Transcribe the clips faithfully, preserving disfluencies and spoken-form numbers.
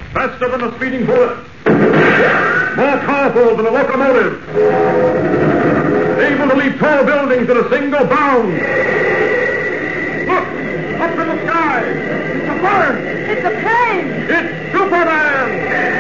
Faster than a speeding bullet. More powerful than a locomotive. Able to leap tall buildings at a single bound. Look! Up in the sky! It's a bird! It's a plane! It's Superman!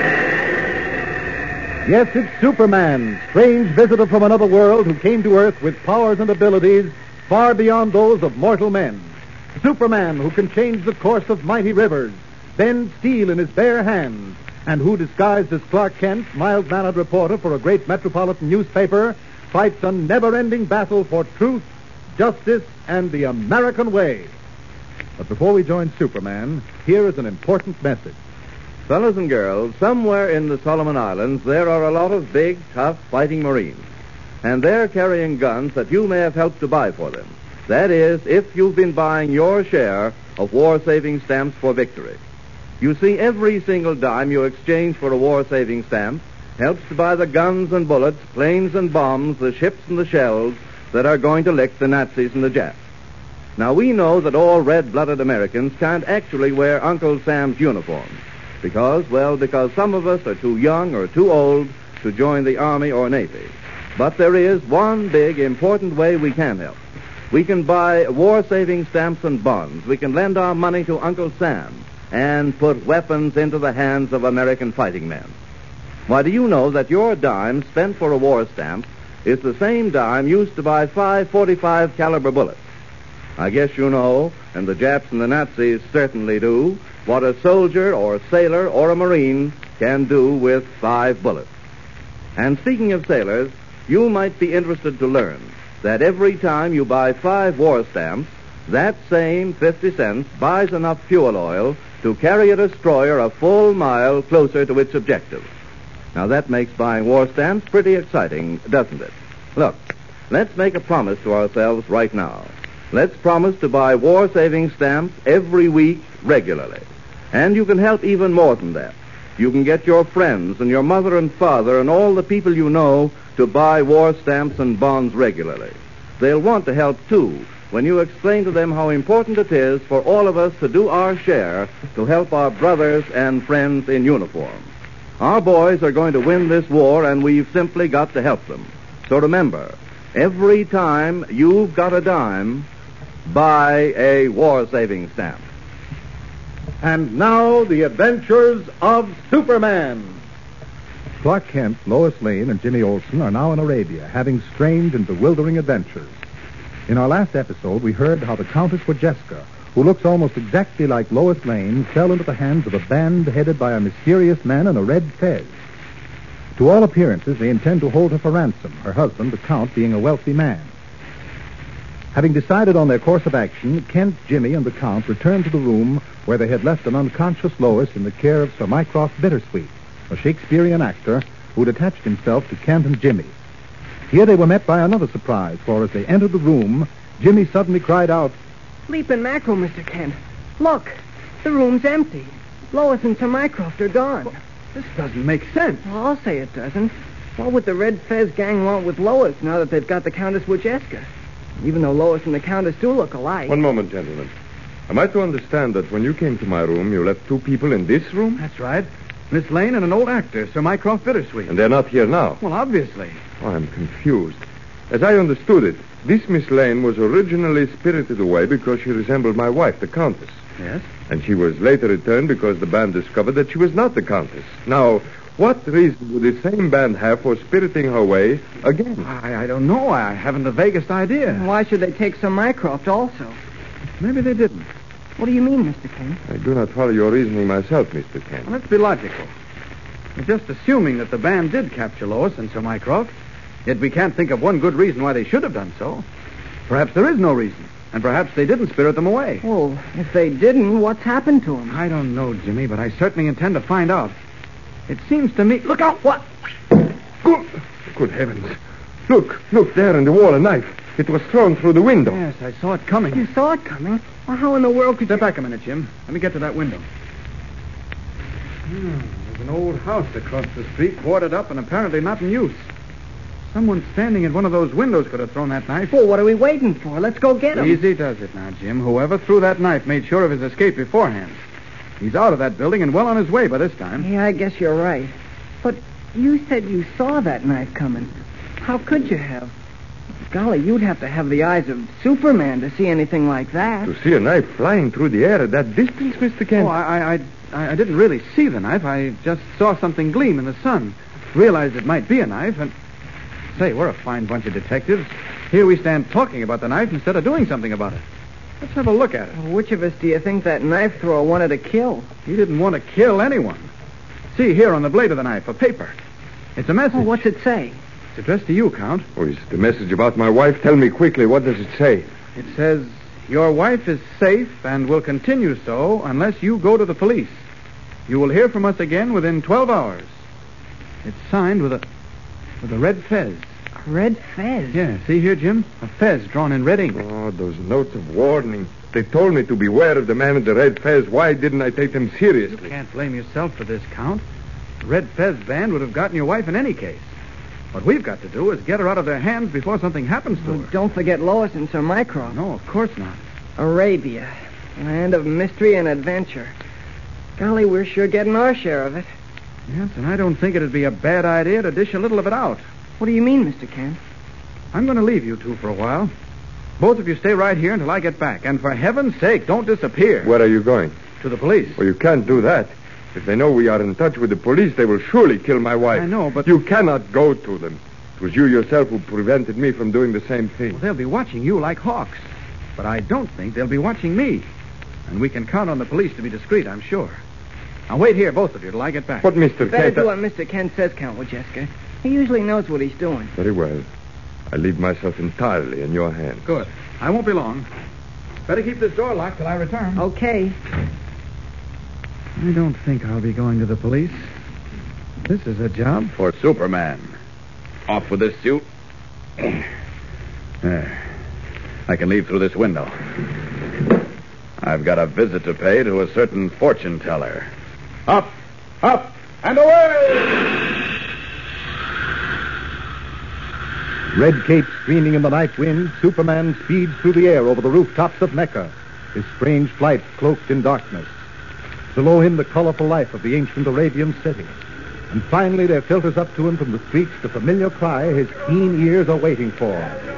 Yes, it's Superman, strange visitor from another world who came to Earth with powers and abilities far beyond those of mortal men. Superman, who can change the course of mighty rivers, bend steel in his bare hands, and who, disguised as Clark Kent, mild-mannered reporter for a great metropolitan newspaper, fights a never-ending battle for truth, justice, and the American way. But before we join Superman, here is an important message. Fellas and girls, somewhere in the Solomon Islands, there are a lot of big, tough, fighting Marines. And they're carrying guns that you may have helped to buy for them. That is, if you've been buying your share of war-saving stamps for victory. You see, every single dime you exchange for a war-saving stamp helps to buy the guns and bullets, planes and bombs, the ships and the shells that are going to lick the Nazis and the Japs. Now, we know that all red-blooded Americans can't actually wear Uncle Sam's uniform. Because, well, because some of us are too young or too old to join the Army or Navy. But there is one big, important way we can help. We can buy war-saving stamps and bonds. We can lend our money to Uncle Sam and put weapons into the hands of American fighting men. Why, do you know that your dime spent for a war stamp is the same dime used to buy five forty-five caliber bullets? I guess you know, and the Japs and the Nazis certainly do, what a soldier or a sailor or a Marine can do with five bullets. And speaking of sailors, you might be interested to learn that every time you buy five war stamps, that same fifty cents buys enough fuel oil to carry a destroyer a full mile closer to its objective. Now, that makes buying war stamps pretty exciting, doesn't it? Look, let's make a promise to ourselves right now. Let's promise to buy war-saving stamps every week regularly. And you can help even more than that. You can get your friends and your mother and father and all the people you know to buy war stamps and bonds regularly. They'll want to help, too, when you explain to them how important it is for all of us to do our share to help our brothers and friends in uniform. Our boys are going to win this war, and we've simply got to help them. So remember, every time you've got a dime, buy a war-saving stamp. And now, the adventures of Superman. Clark Kent, Lois Lane, and Jimmy Olsen are now in Arabia, having strange and bewildering adventures. In our last episode, we heard how the Countess Wojcicka, who looks almost exactly like Lois Lane, fell into the hands of a band headed by a mysterious man in a red fez. To all appearances, they intend to hold her for ransom, her husband, the Count, being a wealthy man. Having decided on their course of action, Kent, Jimmy, and the Count returned to the room where they had left an unconscious Lois in the care of Sir Mycroft Bittersweet, a Shakespearean actor who'd attached himself to Kent and Jimmy. Here they were met by another surprise, for as they entered the room, Jimmy suddenly cried out, Leaping mackerel, Mister Kent. Look, the room's empty. Lois and Sir Mycroft are gone. Well, this doesn't make sense. Well, I'll say it doesn't. What would the Red Fez gang want with Lois now that they've got the Countess Wojcicka? Even though Lois and the Countess do look alike. One moment, gentlemen. Am I to understand that when you came to my room, you left two people in this room? That's right. Miss Lane and an old actor, Sir Mycroft Bittersweet. And they're not here now? Well, obviously. Oh, I'm confused. As I understood it, this Miss Lane was originally spirited away because she resembled my wife, the Countess. Yes? And she was later returned because the band discovered that she was not the Countess. Now, what reason would the same band have for spiriting her away again? I, I don't know. I haven't the vaguest idea. Why should they take Sir Mycroft also? Maybe they didn't. What do you mean, Mister Kent? I do not follow your reasoning myself, Mister Well, Kent. let's be logical. We're just assuming that the band did capture Lois and Sir Mycroft, yet we can't think of one good reason why they should have done so. Perhaps there is no reason, and perhaps they didn't spirit them away. Well, if they didn't, what's happened to them? I don't know, Jimmy, but I certainly intend to find out. It seems to me... Look out! What? Good, good heavens. Look, look, there in the wall, a knife. It was thrown through the window. Yes, I saw it coming. You saw it coming? Well, how in the world could Step you... back a minute, Jim. Let me get to that window. Hmm, there's an old house across the street, boarded up and apparently not in use. Someone standing at one of those windows could have thrown that knife. Well, what are we waiting for? Let's go get him. Easy does it now, Jim. Whoever threw that knife made sure of his escape beforehand. He's out of that building and well on his way by this time. Yeah, I guess you're right. But you said you saw that knife coming. How could you have? Golly, you'd have to have the eyes of Superman to see anything like that. To see a knife flying through the air at that distance, Mister Kent? Oh, I, I, I, I didn't really see the knife. I just saw something gleam in the sun. Realized it might be a knife, and... Say, we're a fine bunch of detectives. Here we stand talking about the knife instead of doing something about it. Let's have a look at it. Well, which of us do you think that knife thrower wanted to kill? He didn't want to kill anyone. See, here on the blade of the knife, a paper. It's a message. Oh, what's it say? It's addressed to you, Count. Oh, is it a message about my wife? Tell me quickly, what does it say? It says, your wife is safe and will continue so unless you go to the police. You will hear from us again within twelve hours. It's signed with a with a red fez. A red fez? Yeah, see here, Jim? A fez drawn in red ink. Oh, those notes of warning. They told me to beware of the man in the red fez. Why didn't I take them seriously? You can't blame yourself for this, Count. The red fez band would have gotten your wife in any case. What we've got to do is get her out of their hands before something happens to Well, her. don't forget Lois and Sir Mycroft. No, of course not. Arabia, land of mystery and adventure. Golly, we're sure getting our share of it. Yes, and I don't think it'd be a bad idea to dish a little of it out. What do you mean, Mister Kent? I'm going to leave you two for a while. Both of you stay right here until I get back. And for heaven's sake, don't disappear. Where are you going? To the police. Well, you can't do that. If they know we are in touch with the police, they will surely kill my wife. I know, but... You cannot go to them. It was you yourself who prevented me from doing the same thing. Well, they'll be watching you like hawks. But I don't think they'll be watching me. And we can count on the police to be discreet, I'm sure. Now, wait here, both of you, till I get back. But, Mister Better Kent... do I- what Mister Kent says, Count Wojcicka. He usually knows what he's doing. Very well. I leave myself entirely in your hands. Good. I won't be long. Better keep this door locked till I return. Okay. I don't think I'll be going to the police. This is a job for Superman. Off with this suit. There. I can leave through this window. I've got a visit to pay to a certain fortune teller. Up, up, and away! Red cape streaming in the night wind, Superman speeds through the air over the rooftops of Mecca, his strange flight cloaked in darkness. Below him, the colorful life of the ancient Arabian city. And finally, there filters up to him from the streets the familiar cry his keen ears are waiting for.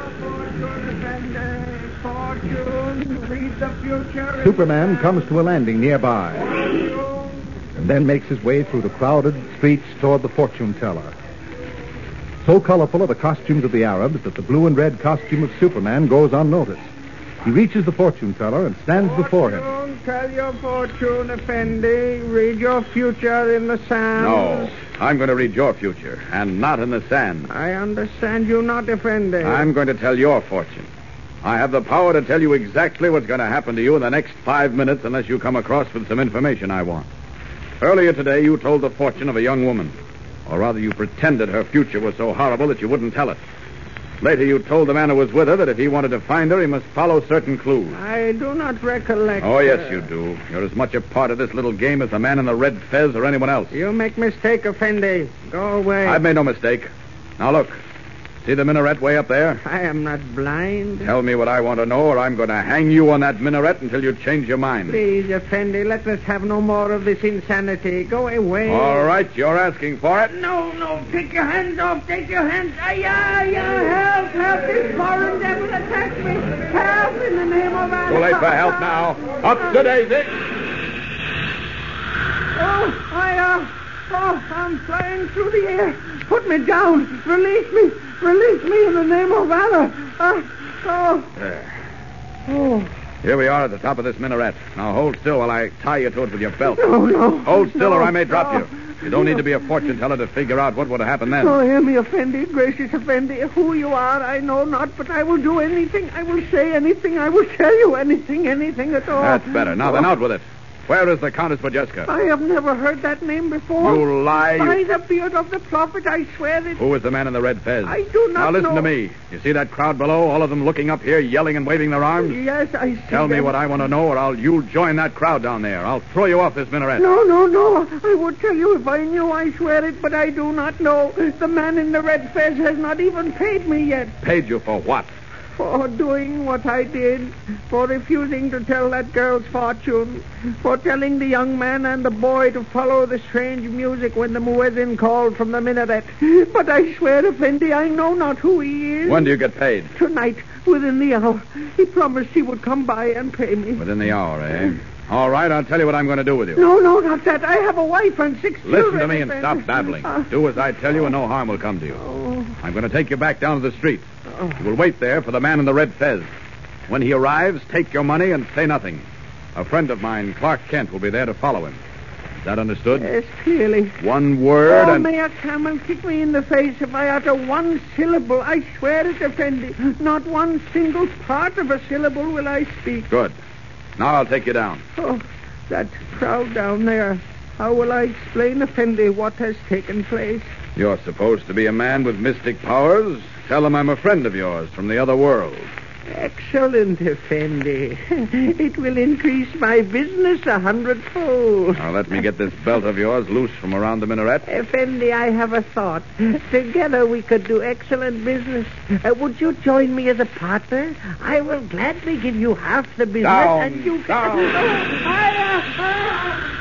Superman comes to a landing nearby and then makes his way through the crowded streets toward the fortune teller. So colorful are the costumes of the Arabs that the blue and red costume of Superman goes unnoticed. He reaches the fortune teller and stands before him. Fortune, tell your fortune, Effendi. Read your future in the sand. No, I'm going to read your future, and not in the sand. I understand you not, Effendi. I'm going to tell your fortune. I have the power to tell you exactly what's going to happen to you in the next five minutes unless you come across with some information I want. Earlier today, you told the fortune of a young woman. Or rather, you pretended her future was so horrible that you wouldn't tell it. Later, you told the man who was with her that if he wanted to find her, he must follow certain clues. I do not recollect. Oh, yes, you do. You're as much a part of this little game as the man in the red fez or anyone else. You make mistake, Effendi. Go away. I've made no mistake. Now, look. See the minaret way up there? I am not blind. Tell me what I want to know, or I'm going to hang you on that minaret until you change your mind. Please, Effendi, let us have no more of this insanity. Go away. All right, you're asking for it. No, no, take your hands off. Take your hands. Ay, ay, ay, help, help. This foreign devil attacked me. Help in the name of Allah. Too late for help now. Up to Daisy. Oh, I, uh, oh, I'm flying through the air. Put me down. Release me. Release me in the name of Allah. Uh, oh. There. Oh. Here we are at the top of this minaret. Now hold still while I tie you to it with your belt. No, no. Hold still no, or I may drop no. you. You don't need to be a fortune teller to figure out what would have happened then. Oh, hear me, Effendi, gracious Effendi. Who you are, I know not, but I will do anything. I will say anything. I will tell you anything, anything at all. That's better. Now then, out with it. Where is the Countess Wojcicka? I have never heard that name before. You lie. By You... the beard of the prophet, I swear it. Who is the man in the red fez? I do not Now listen know. to me. You see that crowd below? All of them looking up here, yelling and waving their arms? Yes, I see Tell me them. what I want to know, or I'll you join that crowd down there. I'll throw you off this minaret. No, no, no. I would tell you if I knew, I swear it, but I do not know. The man in the red fez has not even paid me yet. Paid you for what? for doing what I did, for refusing to tell that girl's fortune, for telling the young man and the boy to follow the strange music when the muezzin called from the minaret. But I swear, Effendi, I know not who he is. When do you get paid? Tonight, within the hour. He promised he would come by and pay me. Within the hour, eh? All right, I'll tell you what I'm going to do with you. No, no, not that. I have a wife and six Listen children. to me and Effendi. stop babbling. Uh, Do as I tell you and no harm will come to you. oh, I'm going to take you back down to the street. oh. You will wait there for the man in the red fez. When he arrives, take your money and say nothing. A friend of mine, Clark Kent, will be there to follow him. Is that understood? Yes, clearly. One word Oh, and... may a camel kick me in the face if I utter one syllable. I swear it, Effendi. Not one single part of a syllable will I speak. Good. Now I'll take you down. Oh, that crowd down there. How will I explain, Effendi, what has taken place? You're supposed to be a man with mystic powers. Tell them I'm a friend of yours from the other world. Excellent, Effendi. It will increase my business a hundredfold. Now let me get this belt of yours loose from around the minaret. Effendi, I have a thought. Together we could do excellent business. Uh, would you join me as a partner? I will gladly give you half the business Down, and you down. Oh, higher, higher.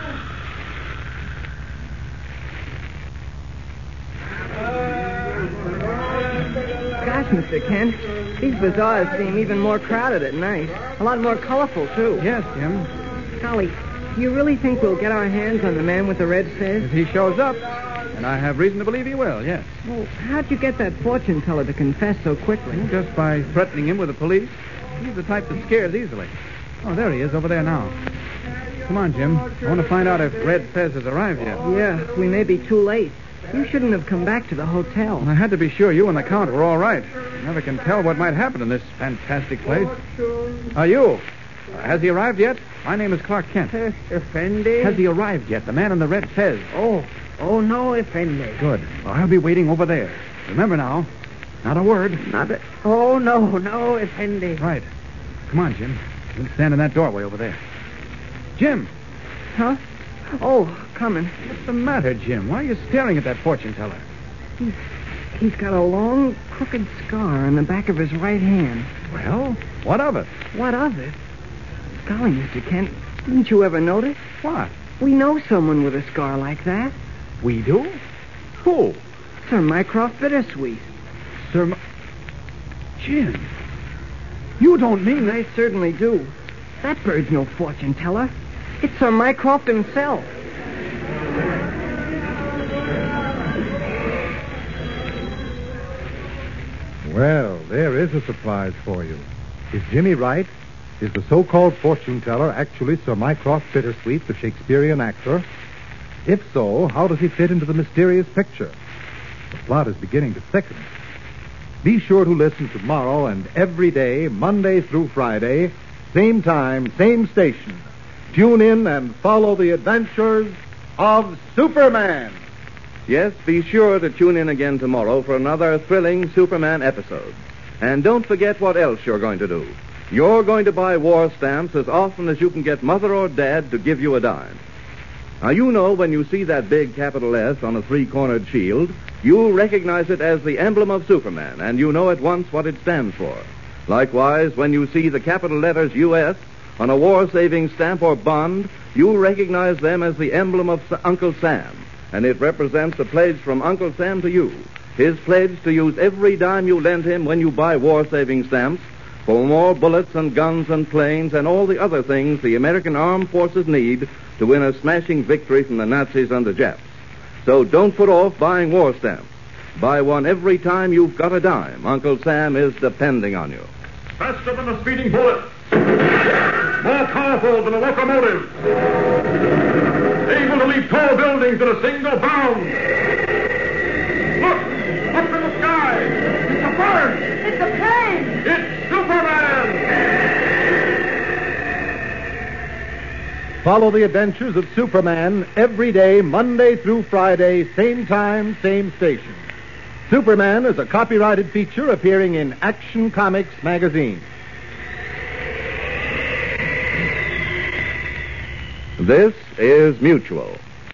Gosh, Mister Kent, these bazaars seem even more crowded at night. A lot more colorful, too. Yes, Jim. Golly, you really think we'll get our hands on the man with the red fez? If he shows up, and I have reason to believe he will, yes. Well, how'd you get that fortune teller to confess so quickly? Just by threatening him with the police. He's the type that scares easily. Oh, there he is, over there now. Come on, Jim. I want to find out if Red Fez has arrived yet. Yeah, we may be too late. You shouldn't have come back to the hotel. I had to be sure you and the Count were all right. You never can tell what might happen in this fantastic place. Are you? Uh, has he arrived yet? My name is Clark Kent. Uh, Effendi? Has he arrived yet, the man in the red fez? Oh, oh no, Effendi. Good. Well, I'll be waiting over there. Remember now, not a word. Not a... Oh, no, no, Effendi. Right. Come on, Jim. We'll stand in that doorway over there. Jim! Huh? Oh, coming. What's the matter, Jim? Why are you staring at that fortune teller? He's, he's got a long, crooked scar on the back of his right hand. Well, what of it? What of it? Golly, Mister Kent, didn't you ever notice? What? We know someone with a scar like that. We do? Who? Sir Mycroft Bittersweet. Sir... Ma- Jim, you don't mean that... I certainly do. That bird's no fortune teller. It's Sir Mycroft himself. Well, there is a surprise for you. Is Jimmy right? Is the so-called fortune teller actually Sir Mycroft Bittersweet, the Shakespearean actor? If so, how does he fit into the mysterious picture? The plot is beginning to thicken. Be sure to listen tomorrow and every day, Monday through Friday, same time, same station. Tune in and follow the adventures of Superman. Yes, be sure to tune in again tomorrow for another thrilling Superman episode. And don't forget what else you're going to do. You're going to buy war stamps as often as you can get Mother or Dad to give you a dime. Now, you know when you see that big capital S on a three-cornered shield, you'll recognize it as the emblem of Superman, and you know at once what it stands for. Likewise, when you see the capital letters U S on a war-saving stamp or bond, you'll recognize them as the emblem of S- Uncle Sam, and it represents a pledge from Uncle Sam to you, his pledge to use every dime you lend him when you buy war-saving stamps for more bullets and guns and planes and all the other things the American armed forces need to win a smashing victory from the Nazis and the Japs. So don't put off buying war stamps. Buy one every time you've got a dime. Uncle Sam is depending on you. Faster than a speeding bullet. More powerful than a locomotive. Able to leap tall buildings in a single bound. Look! Up in the sky! It's a bird! It's a plane! It's Superman! Follow the adventures of Superman every day, Monday through Friday, same time, same station. Superman is a copyrighted feature appearing in Action Comics magazine. This is Mutual.